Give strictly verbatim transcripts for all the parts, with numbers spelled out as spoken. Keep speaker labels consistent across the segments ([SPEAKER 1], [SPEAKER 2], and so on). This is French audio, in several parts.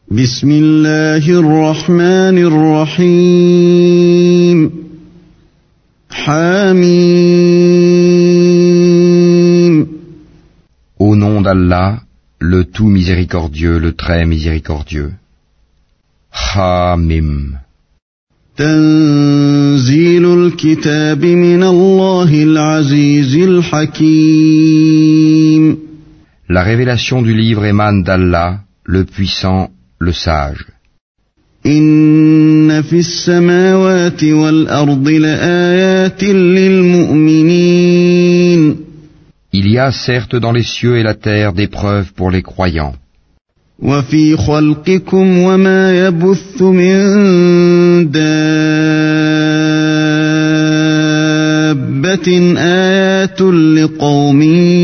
[SPEAKER 1] بسم الله الرحمن الرحيم حميم.
[SPEAKER 2] Au nom d'Allah, le tout miséricordieux, le très miséricordieux. Hamim.
[SPEAKER 1] تنزيل الكتاب من الله العزيز الحكيم.
[SPEAKER 2] La révélation du livre émane d'Allah, le puissant, le sage.
[SPEAKER 1] إن في السماوات والأرض لآيات للمؤمنين.
[SPEAKER 2] Il y a certes dans les cieux et la terre des preuves pour les croyants.
[SPEAKER 1] وفي خلقكم وما يبث من دابة آيات لقوم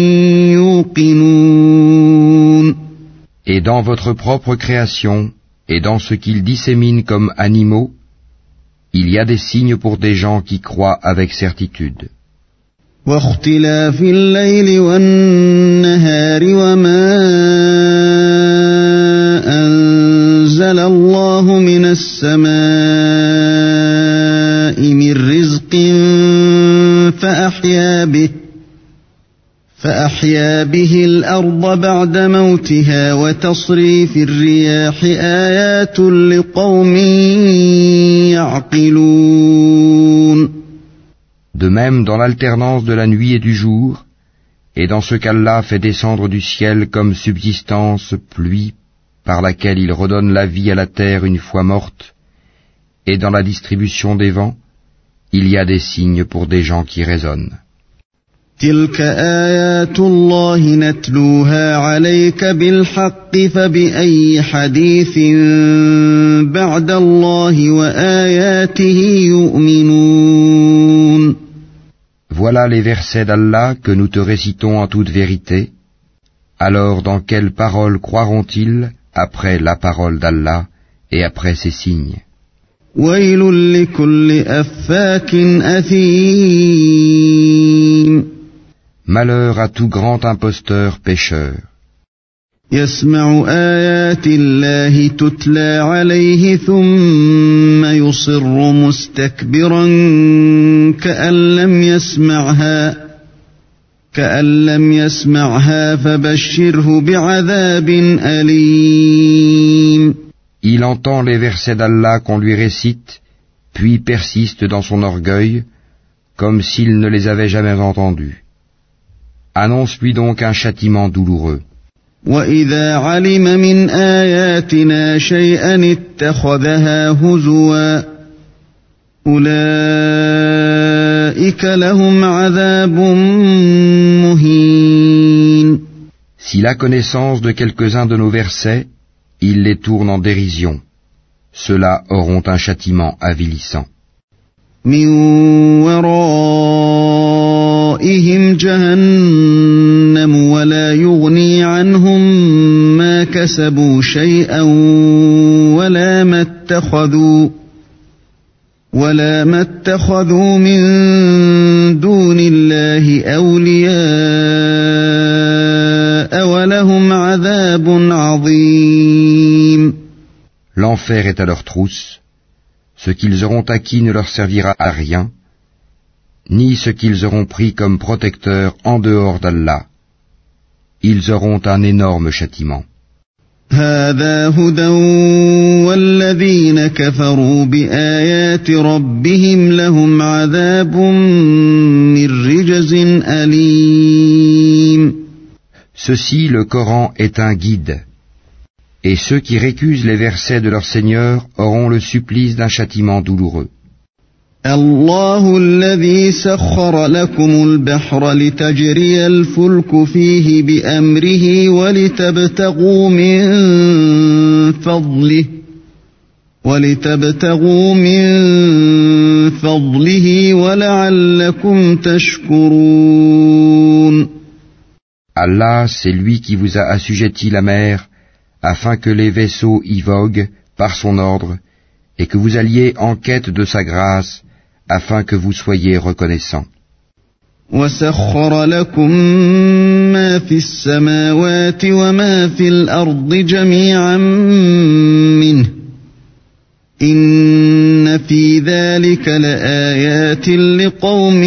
[SPEAKER 1] يوقنون.
[SPEAKER 2] Et dans votre propre création, et dans ce qu'ils disséminent comme animaux, il y a des signes pour des gens qui croient avec certitude.
[SPEAKER 1] واختلاف الليل والنهار وما أنزل الله من السماء من رزق فأحيا به فأحيا به الأرض بعد موتها وتصريف الرياح آيات لقوم يعقلون.
[SPEAKER 2] De même dans l'alternance de la nuit et du jour, et dans ce qu'Allah fait descendre du ciel comme subsistance, pluie, par laquelle il redonne la vie à la terre une fois morte, et dans la distribution des vents, il y a des signes pour des gens qui raisonnent.
[SPEAKER 1] تلك آيات الله نتلوها عليك بالحق فبأي حديث بعد الله وآياته يؤمنون.
[SPEAKER 2] Voilà les versets d'Allah que nous te récitons en toute vérité. Alors dans quelle parole croiront-ils après la parole d'Allah et après ses signes?
[SPEAKER 1] ويل لكل أفاك أثيم.
[SPEAKER 2] Malheur à tout grand imposteur pécheur.
[SPEAKER 1] يسمع آيات الله تتلى عليه ثم يصر مستكبرا كأن لم يسمعها كأن لم يسمعها فبشره بعذاب أليم.
[SPEAKER 2] Il entend les versets d'Allah qu'on lui récite, puis persiste dans son orgueil, comme s'il ne les avait jamais entendus. Annonce-lui donc un châtiment douloureux.
[SPEAKER 1] وَإِذَا عَلِمَ مِنْ آيَاتِنَا شَيْئًا اتَّخَذَهَا هُزُوًا أُولَئِكَ لَهُمْ عَذَابٌ مُهِينٌ.
[SPEAKER 2] S'il a connaissance de quelques-uns de nos versets, il les tourne en dérision. Ceux-là auront un châtiment avilissant.
[SPEAKER 1] مِنْ وَرَائِهِمْ جَهَنَّمُ وَلَا يُغْنِي عَنْهُمْ مَا كَسَبُوا شَيْئًا وَلَا مَا اتَّخَذُوا وَلَا مَا اتَّخَذُوا مِنْ دُونِ اللَّهِ أَوْلِيَاءَ وَلَهُمْ عَذَابٌ عَظِيمٌ.
[SPEAKER 2] L'enfer est à leur trousse. Ce qu'ils auront acquis ne leur servira à rien, ni ce qu'ils auront pris comme protecteur en dehors d'Allah. Ils auront un énorme châtiment.
[SPEAKER 1] هذا هدى والذين كفروا بآيات ربهم لهم عذاب من رجز أليم.
[SPEAKER 2] Ceci, le Coran, est un guide. Et ceux qui récusent les versets de leur Seigneur auront le supplice d'un châtiment douloureux.
[SPEAKER 1] الله الذي سخر لكم البحر لتجري الفلك فيه بأمره ولتبتغوا من فضله ولتبتغوا من فضله ولعلكم تشكرون.
[SPEAKER 2] Allah, c'est lui qui vous a assujetti la mer afin que les vaisseaux y voguent par son ordre et que vous alliez en quête de sa grâce afin que vous soyez reconnaissants.
[SPEAKER 1] وسخر لكم ما في السماوات وما في الأرض جميعا منه إن في ذلك لآيات لقوم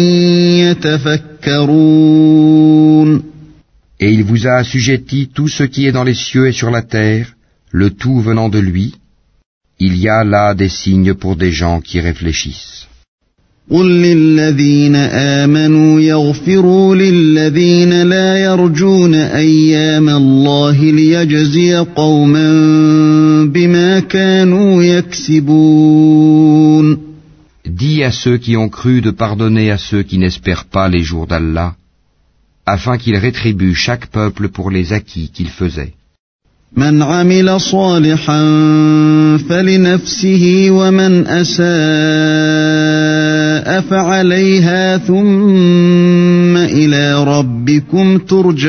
[SPEAKER 1] يتفكرون.
[SPEAKER 2] Et il vous a assujetti tout ce qui est dans les cieux et sur la terre, le tout venant de lui. Il y a là des signes pour des gens qui réfléchissent.
[SPEAKER 1] قل للذين آمنوا يغفروا للذين لا يرجون أيام الله ليجزي قوما بما كانوا يكسبون.
[SPEAKER 2] Dis à ceux qui ont cru de pardonner à ceux qui n'espèrent pas les jours d'Allah, afin qu'il rétribue chaque peuple pour les acquis qu'il faisait.
[SPEAKER 1] من عمل صالحا فلنفسه ومن أساء فعليها ثم إلى ربكم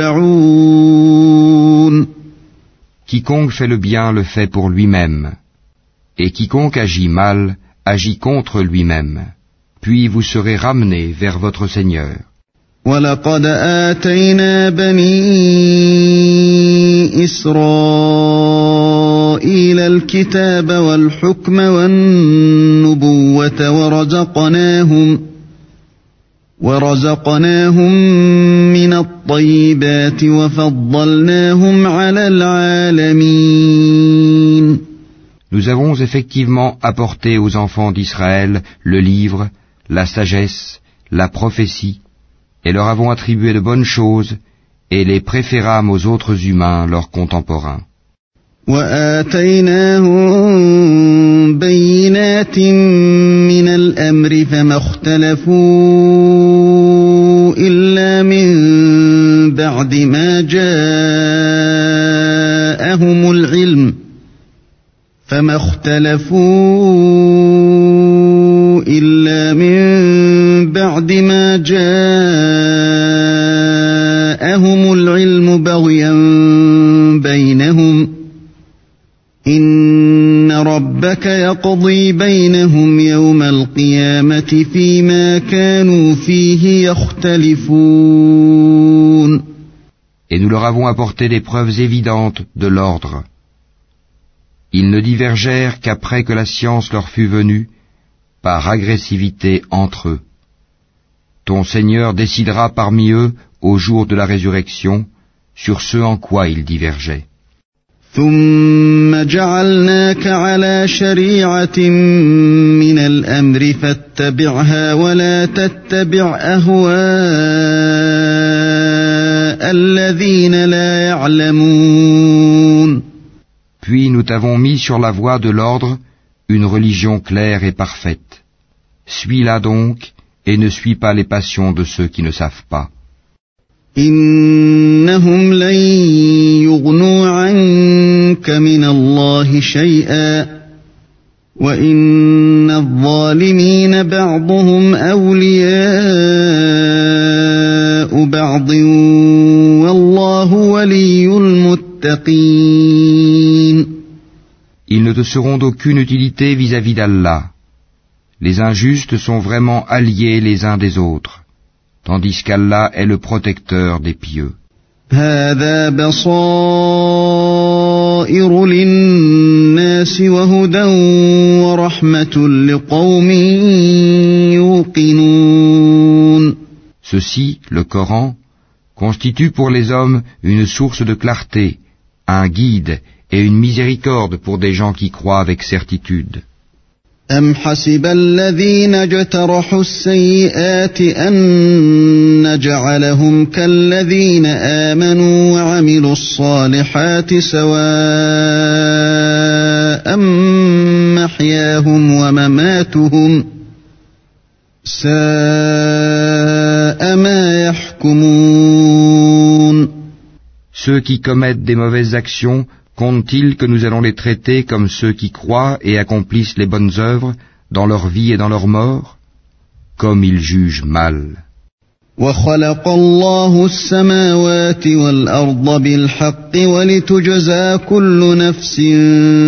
[SPEAKER 1] ترجعون.
[SPEAKER 2] Quiconque fait le bien le fait pour lui-même, et quiconque agit mal agit contre lui-même, puis vous serez ramenés vers votre Seigneur.
[SPEAKER 1] وَلَقَدْ آتَيْنَا بَنِي إِسْرَائِيلَ الْكِتَابَ وَالْحُكْمَ وَالنُّبُوَّةَ وَرَزَقْنَاهُمْ وَرَزَقْنَاهُمْ مِنَ الطَّيِّبَاتِ وَفَضَّلْنَاهُمْ عَلَى الْعَالَمِينَ.
[SPEAKER 2] Nous avons effectivement apporté aux enfants d'Israël le livre, la sagesse, la prophétie, et leur avons attribué de bonnes choses, et les préférâmes aux autres humains, leurs contemporains.
[SPEAKER 1] وَآتَيْنَاهُمْ بَيِّنَاتٍ مِّنَ الْأَمْرِ فَمَا اخْتَلَفُوا إِلَّا مِن بَعْدِ مَا جَاءَهُمُ الْعِلْمُ فَمَا اخْتَلَفُوا إِلَّا مِن بعد ما جاءهم العلم بغيا بينهم إن ربك يقضي بينهم يوم القيامة فيما كانوا فيه يختلفون.
[SPEAKER 2] Et nous leur avons apporté des preuves évidentes de l'ordre. Ils ne divergèrent qu'après que la science leur fut venue, par agressivité entre eux. Ton Seigneur décidera parmi eux, au jour de la résurrection, sur ce en quoi ils divergeaient.
[SPEAKER 1] ثم جعلناك على شريعة من الأمر فاتبعها ولا تتبع أهواء الذين لا يعلمون.
[SPEAKER 2] Puis nous t'avons mis sur la voie de l'ordre une religion claire et parfaite. Suis-la donc, et ne suis pas les passions de ceux qui ne savent pas.
[SPEAKER 1] إنهم لن يغنوا عنك من الله شيئا وإن الظالمين بعضهم أولياء بعض والله ولي المتقين.
[SPEAKER 2] Ils ne te seront d'aucune utilité vis-à-vis d'Allah. Les injustes sont vraiment alliés les uns des autres, tandis qu'Allah est le protecteur des pieux.
[SPEAKER 1] هذا بصائر للناس وهدى ورحمة لقوم يوقنون.
[SPEAKER 2] Ceci, le Coran, constitue pour les hommes une source de clarté, un guide et une miséricorde pour des gens qui croient avec certitude.
[SPEAKER 1] أم حسب الذين اجترحوا السيئات أن نجعلهم كالذين آمنوا وعملوا الصالحات سواء محياهم ومماتهم ساء ما يحكمون.
[SPEAKER 2] Ceux qui commettent des mauvaises actions comptent-ils que nous allons les traiter comme ceux qui croient et accomplissent les bonnes œuvres dans leur vie et dans leur mort? Comme ils jugent mal.
[SPEAKER 1] وَخَلَقَ اللَّهُ السَّمَاوَاتِ وَالْأَرْضَ بِالْحَقِّ وَلِتُجْزَى كُلُّ نَفْسٍ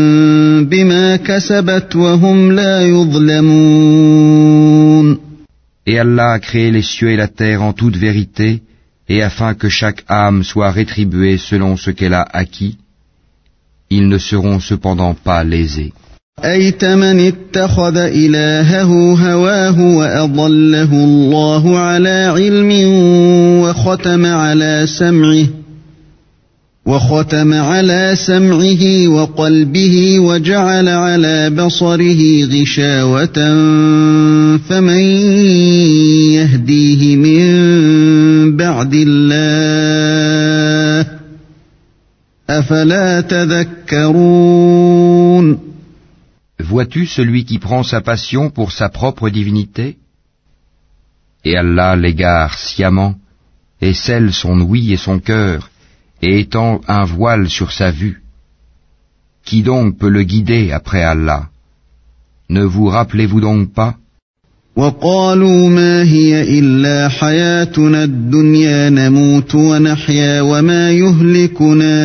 [SPEAKER 1] بِمَا كَسَبَتْ وَهُمْ لَا يُظْلَمُونَ.
[SPEAKER 2] Et Allah a créé les cieux et la terre en toute vérité, et afin que chaque âme soit rétribuée selon ce qu'elle a acquis, ils ne seront cependant pas lésés.
[SPEAKER 1] أَيْتَ مَنِ اتَّخَذَ إِلَٰهَهُ هَوَاهُ وَأَضَلَّهُ اللَّهُ عَلَىٰ عِلْمٍ وَخَتَمَ عَلَىٰ سَمْعِهِ وَخَتَمَ عَلَىٰ سَمْعِهِ وَقَلْبِهِ وَجَعَلَ عَلَىٰ بَصَرِهِ غِشَاوَةً فَمَن يَهْدِيهِ مِن بَعْدِ اللَّهِ أَفَلَا تَذَكَّرُونَ.
[SPEAKER 2] Vois-tu celui qui prend sa passion pour sa propre divinité? Et Allah l'égare sciemment, et scelle son ouïe et son cœur, et étend un voile sur sa vue. Qui donc peut le guider après Allah? Ne vous rappelez-vous donc pas?
[SPEAKER 1] وَقَالُوا مَا هِيَ إِلَّا حَيَاتُنَا الدُّنْيَا نَمُوتُ وَنَحْيَا وَمَا يُهْلِكُنَا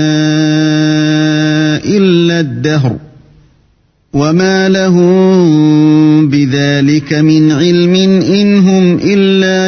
[SPEAKER 1] إِلَّا الدَّهْرُ وَمَا لَهُم بِذَلِكَ مِنْ عِلْمٍ إِنْ هُمْ إِلَّا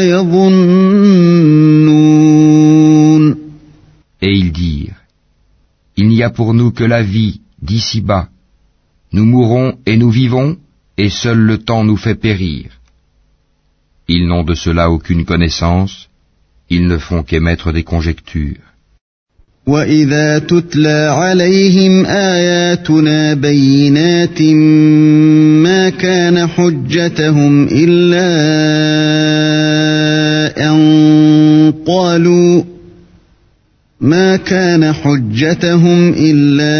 [SPEAKER 1] يَظُنُّونَ.
[SPEAKER 2] Et ils dirent, il n'y a pour nous que la vie d'ici-bas. Nous mourons et nous vivons, et seul le temps nous fait périr. Ils n'ont de cela aucune connaissance, ils ne font qu'émettre des conjectures.
[SPEAKER 1] وَإِذَا تُتْلَى عَلَيْهِمْ آيَاتُنَا بَيِّنَاتٍ مَا كَانَ حُجَّتَهُمْ إِلَّا أَن قَالُوا ما كان حجتهم إلا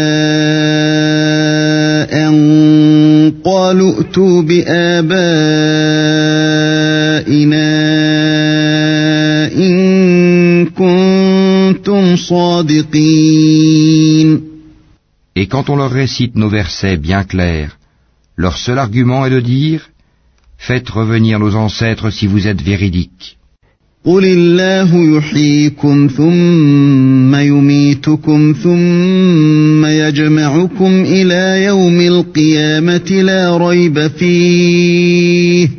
[SPEAKER 1] أن قالوا ائتوا بآبائنا إن كنتم صادقين.
[SPEAKER 2] Et quand on leur récite nos versets bien clairs, leur seul argument est de dire, faites revenir nos ancêtres si vous êtes véridiques.
[SPEAKER 1] قُلِ اللَّهُ يُحْيِيكُمْ ثُمَّ يُمِيتُكُمْ ثُمَّ يَجْمَعُكُمْ إِلَى يَوْمِ الْقِيَامَةِ لَا رَيْبَ فِيهِ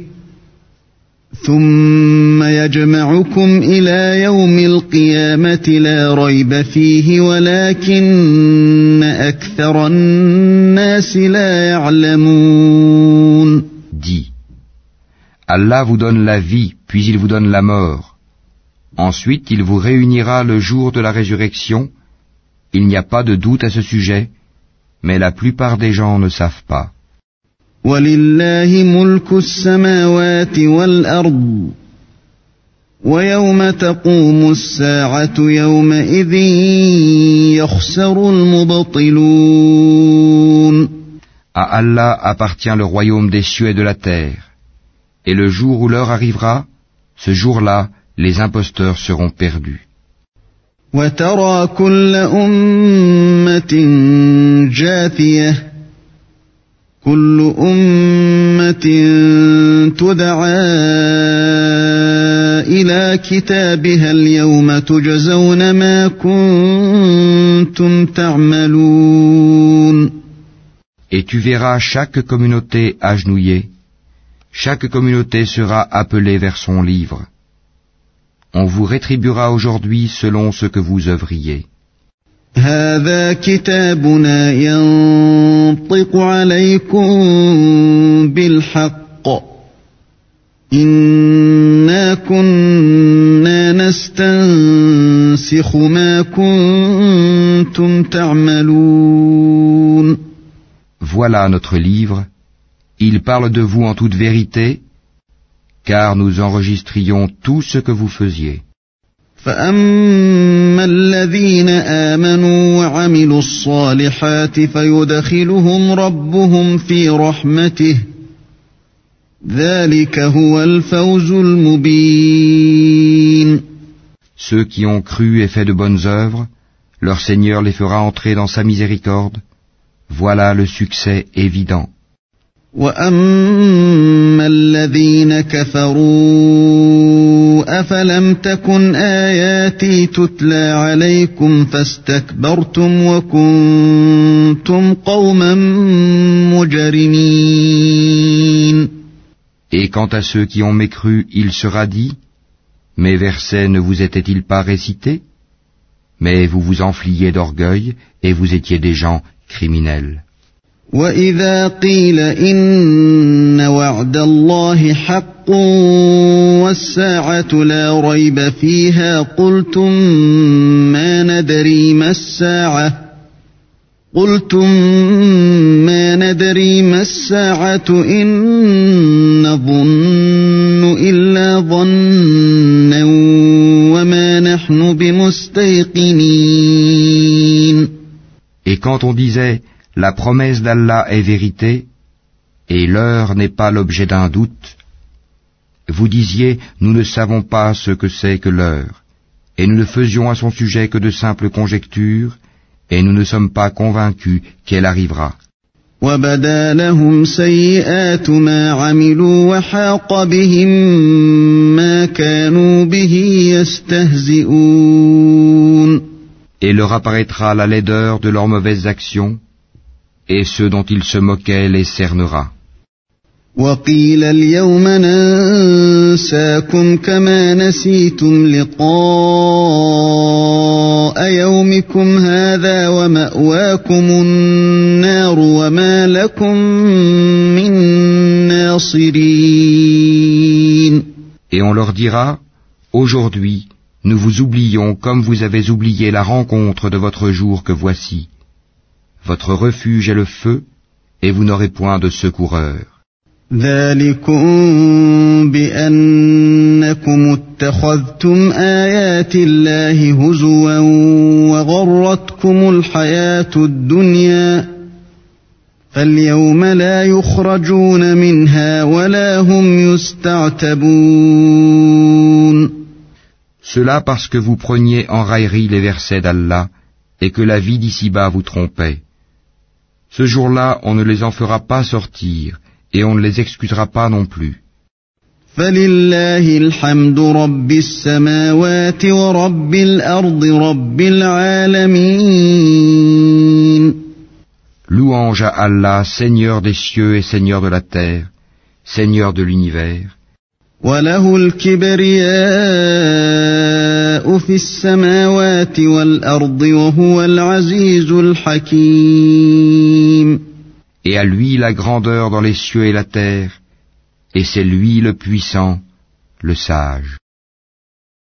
[SPEAKER 1] ثُمَّ يَجْمَعُكُمْ إِلَى يَوْمِ الْقِيَامَةِ لَا رَيْبَ فِيهِ وَلَكِنَّ أَكْثَرَ النَّاسِ لَا يَعْلَمُونَ.
[SPEAKER 2] Dis, Allah vous donne la vie, puis il vous donne la mort. Ensuite, il vous réunira le jour de la résurrection. Il n'y a pas de doute à ce sujet, mais la plupart des gens ne savent pas.
[SPEAKER 1] وَلِلَّهِ مُلْكُ السَّمَاوَاتِ وَالْأَرْضِ وَيَوْمَ تَقُومُ السَّاعَةُ يَوْمَئِذٍ يَخْسَرُ الْمُبْطِلُونَ.
[SPEAKER 2] À Allah appartient le royaume des cieux et de la terre. Et le jour où l'heure arrivera, ce jour-là, les imposteurs seront perdus.
[SPEAKER 1] وَتَرَى كُلَّ أُمَّةٍ جَاثِيَةً كُلُّ أُمَّةٍ تُدْعَى إِلَى كِتَابِهَا الْيَوْمَ تُجْزَوْنَ مَا كُنتُمْ تَعْمَلُونَ.
[SPEAKER 2] Et tu verras chaque communauté agenouillée. Chaque communauté sera appelée vers son livre. On vous rétribuera aujourd'hui selon ce que vous œuvriez.
[SPEAKER 1] هذا كتابنا ينطق عليكم بالحق إنا كنا نستنسخ ما كنتم تعملون. Voilà
[SPEAKER 2] notre livre. Il parle de vous en toute vérité, car nous enregistrions tout ce que vous faisiez.
[SPEAKER 1] فَأَمَّا الَّذِينَ آمَنُوا وَعَمِلُوا الصَّالِحَاتِ فَيُدْخِلُهُمْ رَبُّهُمْ فِي رَحْمَتِهِ ذَلِكَ هُوَ الْفَوْزُ الْمُبِينُ.
[SPEAKER 2] Ceux qui ont cru et fait de bonnes œuvres, leur Seigneur les fera entrer dans sa miséricorde. Voilà le succès évident.
[SPEAKER 1] وَأَمَّا الَّذِينَ كَفَرُوا أَفَلَمْ تَكُنْ آيَاتِي تُتْلَى عَلَيْكُمْ فَاسْتَكْبَرْتُمْ وَكُنْتُمْ قَوْمًا مُجْرِمِينَ.
[SPEAKER 2] Et Et quant à ceux qui ont mécru, il sera dit, mes versets ne vous étaient-ils pas récités? Mais vous vous enfliez d'orgueil et vous étiez des gens criminels.
[SPEAKER 1] وَإِذَا قِيلَ إِنَّ وَعْدَ اللَّهِ حَقٌّ وَالسَّاعَةُ لَا رَيْبَ فِيهَا قُلْتُم مَّا نَدْرِي مَا السَّاعَةُ قُلْتُم مَّا نَدْرِي مَا السَّاعَةُ إِن نَّظُنُّ إِلَّا ظَنًّا وَمَا نَحْنُ بِمُسْتَيْقِنِينَ.
[SPEAKER 2] Et quand on disait la promesse d'Allah est vérité, et l'heure n'est pas l'objet d'un doute, vous disiez, nous ne savons pas ce que c'est que l'heure, et nous ne faisions à son sujet que de simples conjectures, et nous ne sommes pas convaincus qu'elle arrivera.
[SPEAKER 1] وَبَدَا لَهُمْ سَيِّئَاتُ مَا عَمِلُوا وَحَاقَ بِهِم مَّا كَانُوا بِهِ يَسْتَهْزِئُونَ.
[SPEAKER 2] Et leur apparaîtra la laideur de leurs mauvaises actions, et ceux dont ils se moquaient les cernera.
[SPEAKER 1] وَقِيلَ الْيَوْمَ نَنسَاكُمْ كَمَا نَسِيتُمْ لِقَاءَ يَوْمِكُمْ هَذَا وَمَأْوَاكُمُ النَّارُ وَمَا لَكُمْ مِن نَاصِرِينَ.
[SPEAKER 2] Et on leur dira, aujourd'hui, nous vous oublions comme vous avez oublié la rencontre de votre jour que voici. Votre refuge est le feu, et vous n'aurez point de secoureur.
[SPEAKER 1] ذَلِكُمْ بِأَنَّكُمُ اتَّخَذْتُمْ آيَاتِ اللَّهِ هُزُوًا وَغَرَّتْكُمُ الْحَيَاةُ الدُّنْيَا فَالْيَوْمَ لَا يُخْرَجُونَ مِنْهَا وَلَا هُمْ يُسْتَعْتَبُونَ.
[SPEAKER 2] Cela parce que vous preniez en raillerie les versets d'Allah et que la vie d'ici-bas vous trompait. Ce jour-là, on ne les en fera pas sortir et on ne les excusera pas non plus.
[SPEAKER 1] فَلِلَّهِ الْحَمْدُ رَبِّ السَّمَاوَاتِ وَرَبِّ الْأَرْضِ رَبِّ الْعَالَمِينَ.
[SPEAKER 2] Louange à Allah, Seigneur des cieux et Seigneur de la terre, Seigneur de l'univers.
[SPEAKER 1] وَلَهُ الْكِبْرِيَاءُ فِي السَّمَاوَاتِ وَالْأَرْضِ وَهُوَ الْعَزِيزُ الْحَكِيمُ.
[SPEAKER 2] Et à lui la grandeur dans les cieux et la terre, et c'est lui le puissant, le sage.